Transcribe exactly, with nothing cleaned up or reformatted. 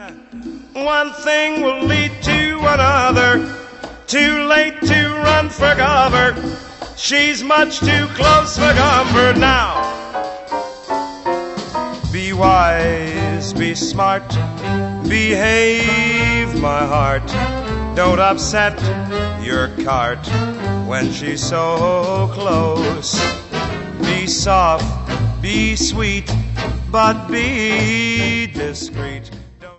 One thing will lead to another. Too late to run for cover. She's much too close for comfort now. Be wise, be smart, behave, my heart. Don't upset your cart when she's so close. Be soft, be sweet, but be discreet.